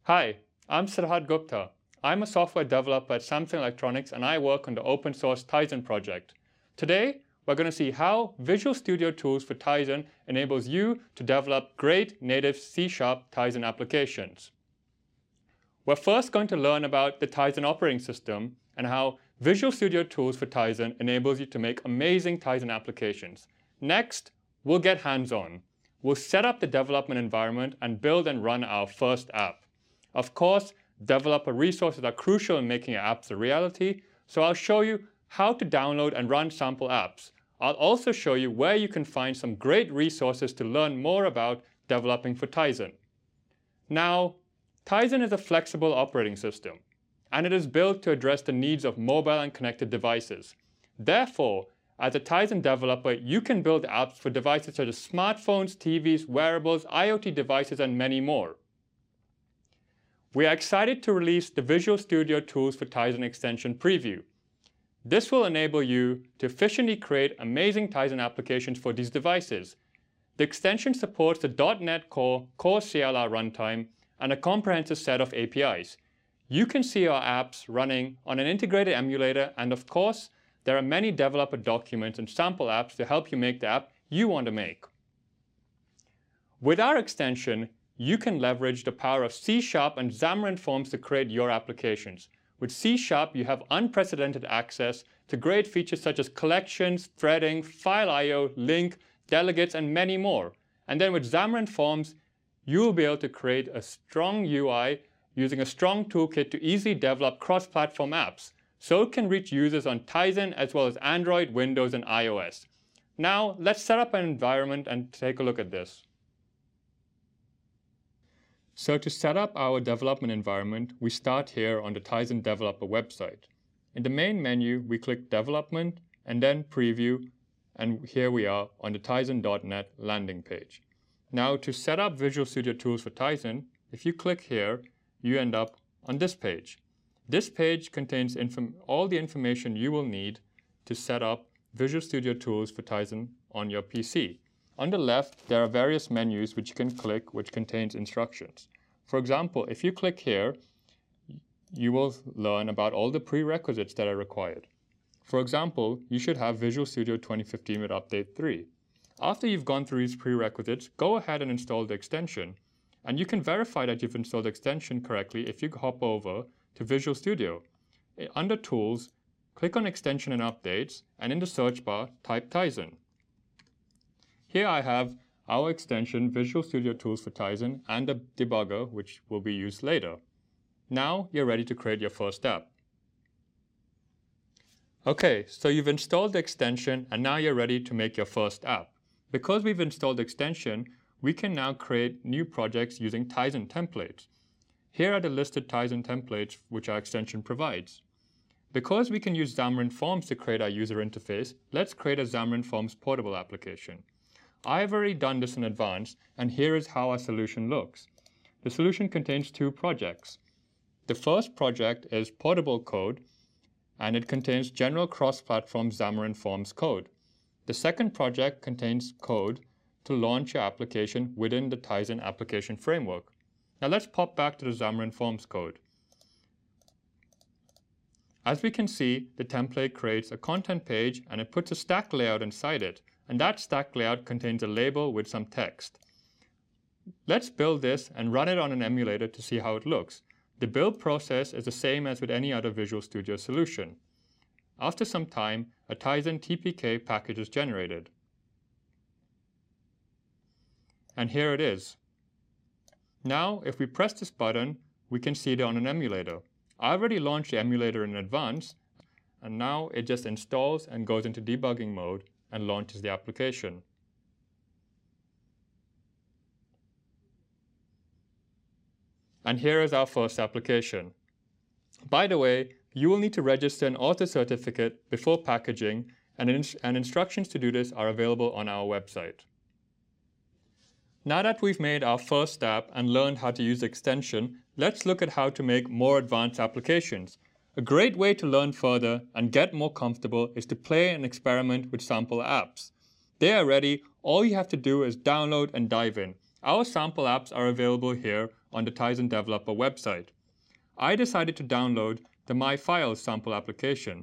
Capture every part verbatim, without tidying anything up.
Hi, I'm Siddharth Gupta. I'm a software developer at Samsung Electronics and I work on the open source Tizen project. Today, we're going to see how Visual Studio Tools for Tizen enables you to develop great native C sharp Tizen applications. We're first going to learn about the Tizen operating system and how Visual Studio Tools for Tizen enables you to make amazing Tizen applications. Next, we'll get hands-on. We'll set up the development environment and build and run our first app. Of course, developer resources are crucial in making your apps a reality, so I'll show you how to download and run sample apps. I'll also show you where you can find some great resources to learn more about developing for Tizen. Now, Tizen is a flexible operating system, and it is built to address the needs of mobile and connected devices. Therefore, as a Tizen developer, you can build apps for devices such as smartphones, T Vs, wearables, IoT devices, and many more. We are excited to release the Visual Studio Tools for Tizen extension preview. This will enable you to efficiently create amazing Tizen applications for these devices. The extension supports the dot net Core, Core C L R runtime, and a comprehensive set of A P Is. You can see our apps running on an integrated emulator, and of course, there are many developer documents and sample apps to help you make the app you want to make. With our extension, you can leverage the power of C sharp and Xamarin Forms to create your applications. With C sharp, you have unprecedented access to great features such as collections, threading, file I O, link, delegates, and many more. And then with Xamarin Forms, you will be able to create a strong U I using a strong toolkit to easily develop cross-platform apps, so it can reach users on Tizen as well as Android, Windows, and iOS. Now, let's set up an environment and take a look at this. So to set up our development environment, we start here on the Tizen developer website. In the main menu, we click Development and then Preview, and here we are on the Tizen dot net landing page. Now to set up Visual Studio Tools for Tizen, if you click here, you end up on this page. This page contains all the information you will need to set up Visual Studio Tools for Tizen on your P C. On the left, there are various menus which you can click which contains instructions. For example, if you click here, you will learn about all the prerequisites that are required. For example, you should have Visual Studio twenty fifteen with Update three. After you've gone through these prerequisites, go ahead and install the extension. And you can verify that you've installed the extension correctly if you hop over to Visual Studio. Under Tools, click on Extension and Updates, and in the search bar, type Tizen. Here I have our extension, Visual Studio Tools for Tizen, and a debugger, which will be used later. Now you're ready to create your first app. Okay, so you've installed the extension, and now you're ready to make your first app. Because we've installed the extension, we can now create new projects using Tizen templates. Here are the listed Tizen templates which our extension provides. Because we can use Xamarin Forms to create our user interface, let's create a Xamarin Forms portable application. I've already done this in advance, and here is how our solution looks. The solution contains two projects. The first project is portable code, and it contains general cross-platform Xamarin Forms code. The second project contains code to launch your application within the Tizen application framework. Now let's pop back to the Xamarin Forms code. As we can see, the template creates a content page and it puts a stack layout inside it. And that stack layout contains a label with some text. Let's build this and run it on an emulator to see how it looks. The build process is the same as with any other Visual Studio solution. After some time, a Tizen T P K package is generated. And here it is. Now, if we press this button, we can see it on an emulator. I already launched the emulator in advance, and now it just installs and goes into debugging mode and launches the application. And here is our first application. By the way, you will need to register an author certificate before packaging, and, ins and instructions to do this are available on our website. Now that we've made our first app and learned how to use the extension, let's look at how to make more advanced applications. A great way to learn further and get more comfortable is to play and experiment with sample apps. They are ready, all you have to do is download and dive in. Our sample apps are available here on the Tizen developer website. I decided to download the MyFiles sample application.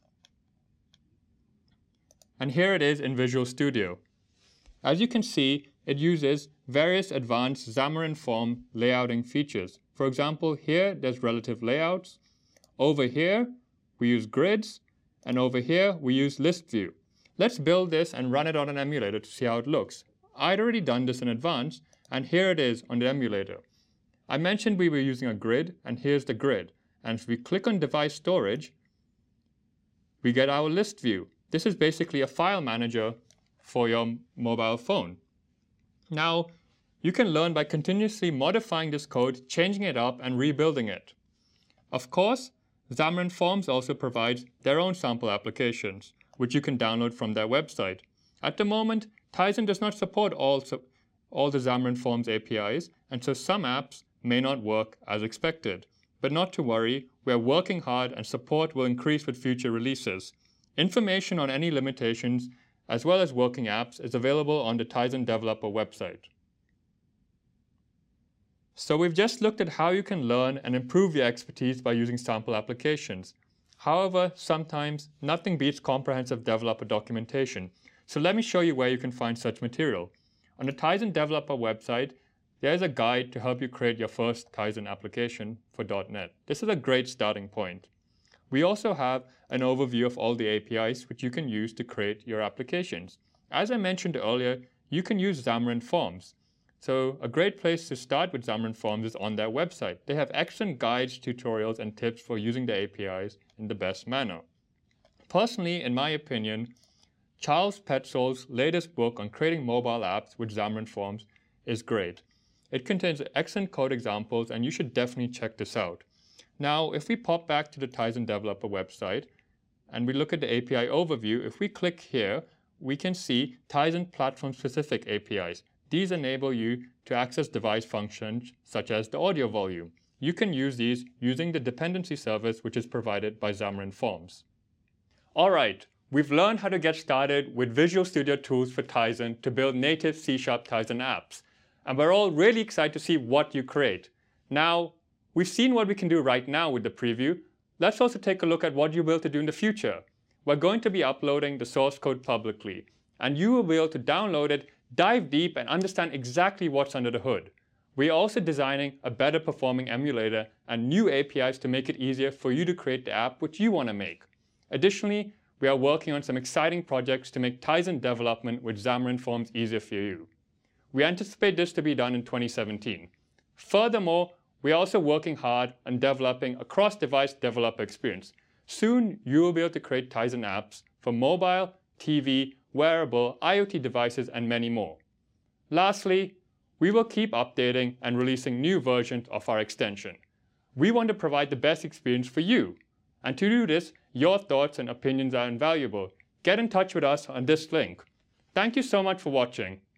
And here it is in Visual Studio. As you can see, it uses various advanced Xamarin Form layouting features. For example, here there's relative layouts. Over here, we use grids. And over here, we use list view. Let's build this and run it on an emulator to see how it looks. I'd already done this in advance, and here it is on the emulator. I mentioned we were using a grid, and here's the grid. And if we click on device storage, we get our list view. This is basically a file manager for your mobile phone. Now, you can learn by continuously modifying this code, changing it up, and rebuilding it. Of course, Xamarin Forms also provides their own sample applications, which you can download from their website. At the moment, Tizen does not support all, all the Xamarin Forms A P Is, and so some apps may not work as expected. But not to worry, we are working hard and support will increase with future releases. Information on any limitations, as well as working apps, is available on the Tizen developer website. So we've just looked at how you can learn and improve your expertise by using sample applications. However, sometimes nothing beats comprehensive developer documentation. So let me show you where you can find such material. On the Tizen developer website, there's a guide to help you create your first Tizen application for dot net. This is a great starting point. We also have an overview of all the A P Is which you can use to create your applications. As I mentioned earlier, you can use Xamarin Forms. So a great place to start with Xamarin Forms is on their website. They have excellent guides, tutorials, and tips for using the A P Is in the best manner. Personally, in my opinion, Charles Petzold's latest book on creating mobile apps with Xamarin Forms is great. It contains excellent code examples, and you should definitely check this out. Now, if we pop back to the Tizen developer website and we look at the A P I overview, if we click here, we can see Tizen platform-specific A P Is. These enable you to access device functions such as the audio volume. You can use these using the dependency service which is provided by Xamarin Forms. All right, we've learned how to get started with Visual Studio tools for Tizen to build native C sharp Tizen apps. And we're all really excited to see what you create. Now, we've seen what we can do right now with the preview. Let's also take a look at what you'll be able to do in the future. We're going to be uploading the source code publicly, and you will be able to download it, dive deep, and understand exactly what's under the hood. We're also designing a better performing emulator and new A P Is to make it easier for you to create the app which you want to make. Additionally, we are working on some exciting projects to make Tizen development with Xamarin Forms easier for you. We anticipate this to be done in twenty seventeen. Furthermore, we are also working hard on developing a cross-device developer experience. Soon, you will be able to create Tizen apps for mobile, T V, wearable, IoT devices, and many more. Lastly, we will keep updating and releasing new versions of our extension. We want to provide the best experience for you. And to do this, your thoughts and opinions are invaluable. Get in touch with us on this link. Thank you so much for watching.